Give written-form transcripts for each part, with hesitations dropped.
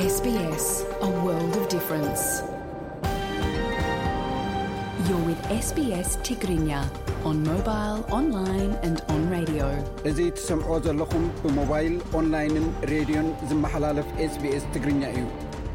SBS, a world of difference. You're with SBS Tigrinya on mobile, online and on radio. إذا تسمعوا لكم بموبايل، أونلاين، راديو زمحلالف SBS Tigrinya እዩ.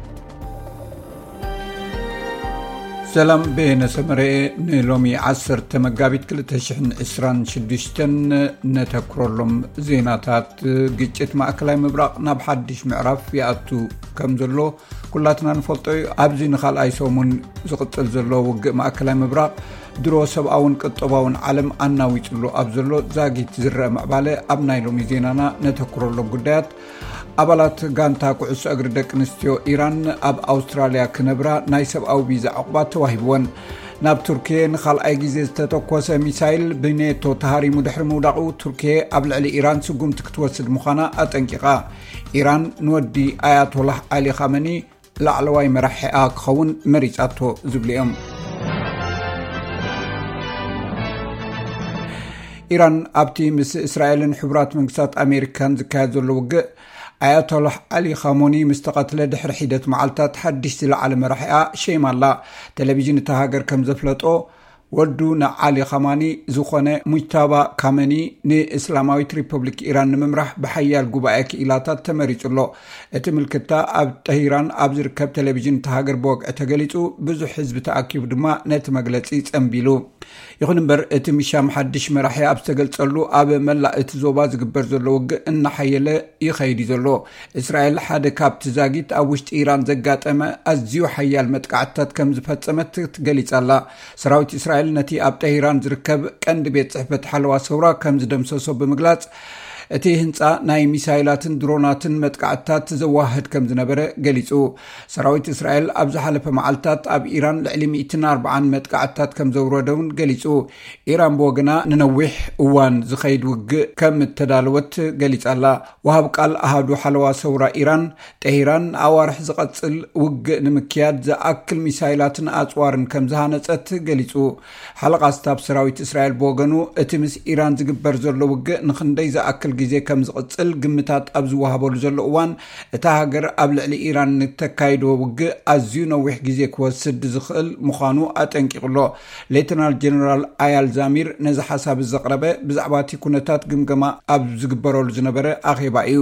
سلام بين سمري نلومي 10 مغابيت 2026 نتكرلم زيناتات ግጭት ማእከላይ ምብራቅ ናብ ሓድሽ ምዕራፍ ያአቱ ከምዘሎ ኩላትና ንፈልጦ ኣብዚ ንኻልኣይ ሰሙን ዝቅጥል ዘሎ ውግእ ማእከላይ ምብራቅ ድሮ ሰብኣውን ቅጥባውን ዓለም ኣናዊፅሎ ኣብዘሎ ዛጊት ዝረአ ምዕባለ ኣብ ናይ ሎሚ ዜናና ነተክረሎም ጉዳያት አባላት ጋንታ ኩዕሶ እግሪ ደቂ ኣንስትዮ ኢራን ኣብ ኣውስትራልያ ክነብራ ናይ ሰብኣዊ ቪዛ ዕቁባ ተዋሂብወን ናብ ቱርኪያ ንኻልኣይ ግዜ ዝተተኮሰ ሚሳይል ብኔቶ ተሃሪሙ ድሕሪ ምውዳቑ ቱርኪያ ኣብ ልዕሊ ኢራን ስጉምቲ ክትወስድ ምዃና ኣጠንቂቓ ኢራን ንወዲ ኣያቶላህ ዓሊ ኻመኒ ላዕለዋይ መራሒኣ ክኸውን መሪፃቶ ዝብሉ እዮም ኢራን ኣብቲ ምስ እስራኤልን ሕቡራት መንግስታት ኣሜሪካን ዝካየድ ዘሎ ውግእ ኣያቶላህ ዓሊ ኻሞኒ ምስተቐትለ ድሕሪ ሒደት መዓልታት ሓድሽ ዝለዓለ መራሒኣ ሸይማላ ቴሌቪዥን እታ ሃገር ከም ዘፍለጦ ወዱ ንዓሊ ኻማኒ ዝኾነ ሙጅታባ ካመኒ ንእስላማዊት ሪፐብሊክ ኢራን ንምምራሕ ብሓያል ጉባኤ ክኢላታት ተመሪጹሎ እቲ ምልክታ ኣብ ጠሂራን ኣብ ዝርከብ ቴሌቪዥን እታ ሃገር ብወግዒ ተገሊጹ ብዙሕ ህዝቢ ተኣኪቡ ድማ ነቲ መግለፂ ጸንቢሉ ይኹን እምበር እቲ ምሻም ሓድሽ መራሒ ኣብ ዝተገልጸሉ ኣብ መላእ እቲ ዞባ ዝግበር ዘሎ ውግእ እናሓየለ ይኸይድ ዘሎ እስራኤል ሓደ ካብቲ ዛጊት ኣብ ውሽጢ ኢራን ዘጋጠመ ኣዝዩ ሓያል መጥቃዕትታት ከም ዝፈጸመት ትገሊጻላ ሰራዊት እስራኤል ነቲ ኣብ ጠሂራን ዝርከብ ቀንዲ ቤት ጽሕፈት ሓለዋ ሰውራ ከም ዝደምሰሶ ብምግላጽ እቲ ህንፃ ናይ ሚሳይላትን ድሮናትን መጥቃዕትታት ዘዋህድ ከም ዝነበረ ገሊጹ ሰራዊት እስራኤል ኣብ ዝሓለፈ መዓልታት ኣብ ኢራን ልዕሊ 140 መጥቃዕትታት ከም ዘውረደውን ገሊጹ ኢራን ብወገና ንነዊሕ እዋን ዝኸይድ ውግእ ከም እተዳለወት ገሊጻላ ወሃብ ቃል ኣሃዱ ሓለዋ ሰውራ ኢራን ጠሂራን ኣዋርሕ ዝቐጽል ውግእ ንምክያድ ዝኣክል ሚሳይላትን ኣጽዋርን ከም ዝሃነጸት ገሊጹ ሓለቓ ስታፍ ሰራዊት እስራኤል ብወገኑ እቲ ምስ ኢራን ዝግበር ዘሎ ውግእ ንኽንደይ ዝኣክል ጊዜ ከም ዝቕጽል ግምታት ኣብ ዝወሃበሉ ዘሎ እዋን እታ ሃገር ኣብ ልዕሊ ኢራን ንተካይዶ ውግእ ኣዝዩ ነዊሕ ጊዜ ክወስድ ዝኽእል ምዃኑ ኣጠንቂቕሎ ሌተናል ጀነራል ኣያል ዛሚር ነዚ ሓሳብ ዘቕረበ ብዛዕባ እቲ ኩነታት ግምገማ ኣብ ዝግበረሉ ዝነበረ ኣኼባ እዩ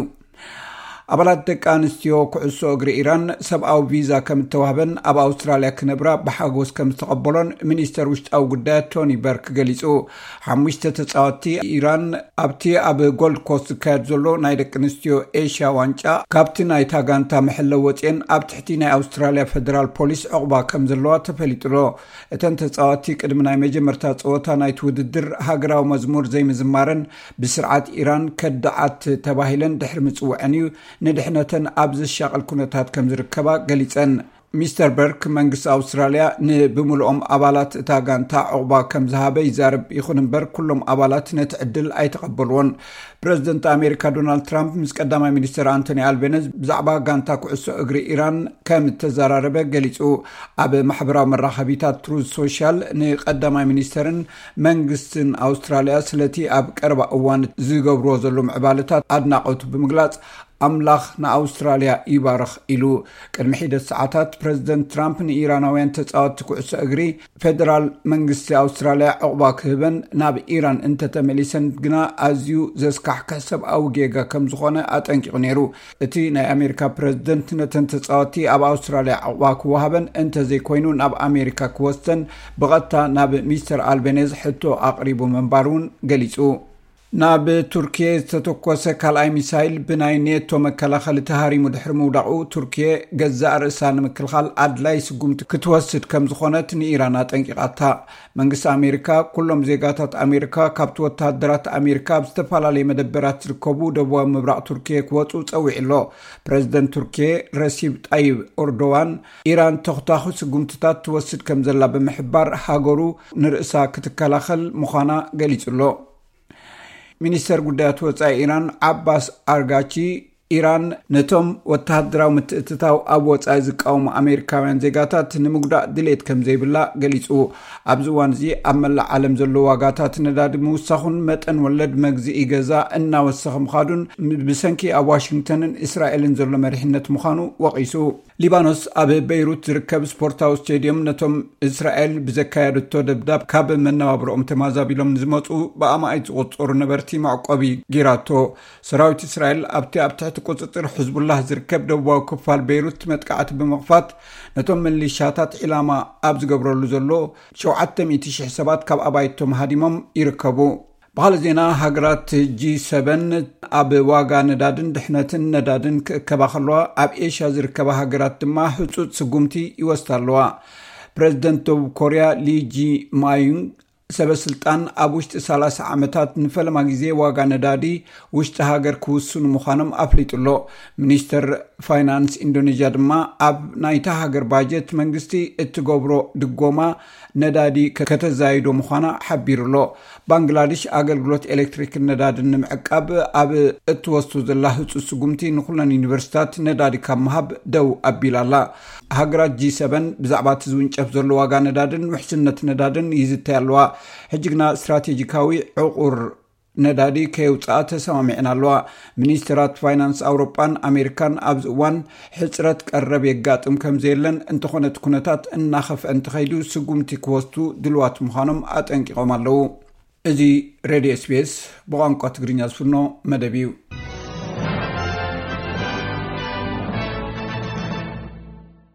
አባላት ደቂ ኣንስትዮ ኩዕሶ እግሪ ኢራን ሰብኣዊ ቪዛ ከም ተዋህበን ኣብ ኣውስትራልያ ክነብራ ብሓጎስ ከም ዝተቐበሎን ሚኒስተር ውሽጣዊ ጉዳያት ቶኒ በርክ ገሊጹ ሓሙሽተ ተጻወትቲ ኢራን ኣብቲ ኣብ ጎልድ ኮስት ዝካየድ ዘሎ ናይ ደቂ ኣንስትዮ ኤሽያ ዋንጫ ካብቲ ናይ ታጋንታ መሐለዊ ወፅን ኣብ ትሕቲ ናይ ኣውስትራልያ ፌደራል ፖሊስ ዕቁባ ከም ዘለዋ ተፈሊጡሎ እተን ተጻወትቲ ቅድሚ ናይ መጀመርታ ፀወታ ናይቲ ውድድር ሃገራዊ መዝሙር ዘይምዝማረን ብስርዓት ኢራን ከዳዓት ተባሂለን ድሕሪ ምጽውዐን እዩ ንድሕነተን ኣብ ዝሻቀል ኩነታት ከም ዝርከባ ገሊጸን ሚስተር በርክ መንግስቲ ኣውስትራልያ ንብምልኦም አባላት እታ ጋንታ ዕቁባ ከም ዝሃበ ይዛረብ ይኹን እምበር ኩሎም አባላት ነቲ ዕድል ኣይተቐበልዎን ፕሬዚደንት ኣሜሪካ ዶናልድ ትራምፕ ምስ ቀዳማይ ሚኒስተር አንቶኒ ኣልቤኒዝ ብዛዕባ ጋንታ ኩዕሶ እግሪ ኢራን ከም ተዘራረበ ገሊጹ ኣብ ማሕበራዊ መራኸቢታት ትሩዝ ሶሻል ንቀዳማይ ሚኒስተርን መንግስትን ኣውስትራልያ ስለቲ ኣብ ቀረባ እዋን ዝገብሮ ዘሎ ምዕባለታት ኣድናቆቱ ብምግላጽ ኣምላኽ ንኣውስትራልያ ይባርኽ ኢሉ ቅድሚ ሒደት ሰዓታት ፕሬዚደንት ትራምፕ ንኢራናውያን ተጻወትቲ ኩዕሶ እግሪ ፌደራል መንግስቲ ኣውስትራልያ ዕቁባ ክህበን ናብ ኢራን እንተተመሊሰን ግና ኣዝዩ ዘስካሕክሕ ሰብኣዊ ጌጋ ከም ዝኾነ ኣጠንቂቑ ነይሩ እቲ ናይ ኣሜሪካ ፕሬዚደንት ነተን ተጻወትቲ ኣብ ኣውስትራልያ ዕቁባ ክወሃበን እንተዘይኮይኑ ናብ ኣሜሪካ ክወስደን ብቐጥታ ናብ ሚስተር ኣልቤኒዝ ሕቶ ኣቕሪቡ ምንባሩን ገሊጹ ናብ ቱርኪያ ዝተተኮሰ ካልኣይ ሚሳይል ብናይ ኔቶ መከላኸሊ ተሃሪሙ ድሕሪ ምውዳቑ ቱርኪያ ገዛእ ርእሳ ንምክልኻል ኣድላይ ስጉምቲ ክትወስድ ከም ዝኾነት ንኢራን ኣጠንቂቓታ መንግስቲ ኣሜሪካ ኩሎም ዜጋታት ኣሜሪካ ካብቲ ወታደራት ኣሜሪካ ኣብ ዝተፈላለየ መደበራት ዝርከቡ ደቡባዊ ምብራቕ ቱርኪያ ክወፁ ፀዊዕሎ ፕሬዚደንት ቱርኪያ ረሲብ ጣይብ ኤርዶዋን ኢራን ተኽታኺ ስጉምትታት ትወስድ ከም ዘላ ብምሕባር ሃገሩ ንርእሳ ክትከላኸል ምዃና ገሊጹሎ ሚኒስተር ጉዳያት ወፃኢ ኢራን ዓባስ ኣርጋቺ ኢራን ነቶም ወተሃደራዊ ምትእትታው ኣብ ወጻኢ ዝቃወሙ ኣሜሪካውያን ዜጋታት ንምጉዳእ ድሌት ከም ዘይብላ ገሊጹ ኣብዚ እዋን እዚ ኣብ መላእ ዓለም ዘሎ ዋጋታት ነዳዲ ምውሳኹን መጠን ወለድ መግዝኢ ገዛ እናወሰኸ ምኻዱን ብሰንኪ ኣብ ዋሽንግተንን እስራኤልን ዘሎ መሪሕነት ምዃኑ ወቒሱ ሊባኖስ ኣብ ቤይሩት ዝርከብ ስፖርታዊ ስቴድየም ነቶም እስራኤል ብዘካየደቶ ደብዳብ ካብ መነባብሮኦም ተማዛቢሎም ዝመፁ ብኣማኢት ዝቆፀሩ ነበርቲ ማዕቆቢ ጌራቶ ሰራዊት እስራኤል ኣብቲ ኣብ ትሕቲ ቁፅጥር ሕዝቡላህ ዝርከብ ደቡባዊ ክፋል ቤይሩት መጥቃዕቲ ብምኽፋት ነቶም ሚሊሻታት ዒላማ ኣብ ዝገብረሉ ዘሎ 700,000 ሰባት ካብ ኣባይቶም ሃዲሞም ይርከቡ ባህል ዜና ሃገራት G7 ኣብ ዋጋ ነዳድን ድሕነትን ነዳድን ከባኸለዋ ኣብ ኤሽያ ዝርከባ ሃገራት ድማ ህጹጽ ስጉምቲ ይወስዳለዋ ፕሬዝደንት ደቡብ ኮርያ ሊ ጂ-ማዩንግ ሰበስልጣን ኣብ ውሽጢ 30 ዓመታት ንፈለማ ግዜ ዋጋ ነዳዲ ውሽጢ ሃገር ክውስኑ ምዃኖም ኣፍሊጡሎ ሚኒስተር ፋይናንስ ኢንዶኔዥያ ድማ ኣብ ናይታ ሃገር ባጀት መንግስቲ እትገብሮ ድጎማ ነዳዲ ከተዛይዶ ምዃና ሓቢሩሎ ባንግላዴሽ አገልግሎት ኤሌክትሪክ ነዳዲ ንምዕቃብ ኣብ እትወስዱ ዘላ ህጹጽ ስጉምቲ ንኹለን ዩኒቨርሲታት ነዳዲ ካብ መሃብ ደው ኣቢላላ ሃገራት G7 ብዛዕባ ዝውንጨፍ ዘሎ ዋጋ ነዳድን ውሕስነት ነዳድን ይዝተያለዋ ሕጅግና ስትራቴጂካዊ ዕቁር ነዳዲ ከይውፃእ ተሰማሚዕና ኣለዋ ሚኒስትራት ፋይናንስ ኣውሮፓን ኣሜሪካን ኣብ እዋን ሕጽረት ቀረብ የጋጥም ከም ዘየለን እንተኾነት ኩነታት እናኸፍአ እንትኸይዱ ስጉምቲ ክወስዱ ድልዋት ምዃኖም ኣጠንቂቖም ኣለዉ እዚ ሬድዮ SBS ብቋንቋ ትግርኛ ዝፍኖ መደብ እዩ